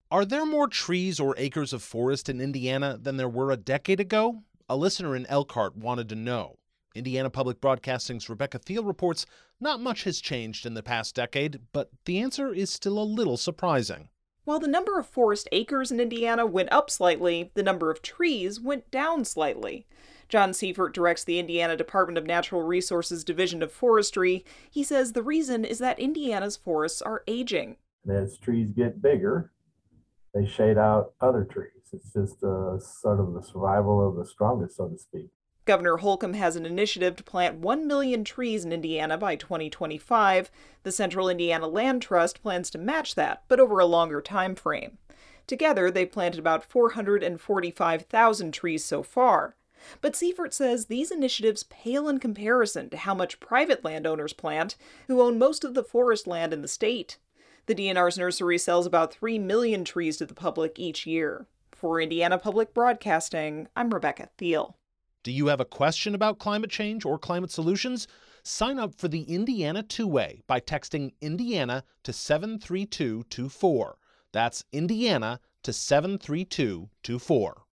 Are there more trees or acres of forest in Indiana than there were a decade ago? A listener in Elkhart wanted to know. Indiana Public Broadcasting's Rebecca Thiel reports not much has changed in the past decade, but the answer is still a little surprising. While the number of forest acres in Indiana went up slightly, the number of trees went down slightly. John Seifert directs the Indiana Department of Natural Resources Division of Forestry. He says the reason is that Indiana's forests are aging. As trees get bigger, they shade out other trees. It's just sort of the survival of the strongest, so to speak. Governor Holcomb has an initiative to plant 1 million trees in Indiana by 2025. The Central Indiana Land Trust plans to match that, but over a longer time frame. Together, they've planted about 445,000 trees so far. But Seifert says these initiatives pale in comparison to how much private landowners plant, who own most of the forest land in the state. The DNR's nursery sells about 3 million trees to the public each year. For Indiana Public Broadcasting, I'm Rebecca Thiel. Do you have a question about climate change or climate solutions? Sign up for the Indiana Two-Way by texting Indiana to 73224. That's Indiana to 73224.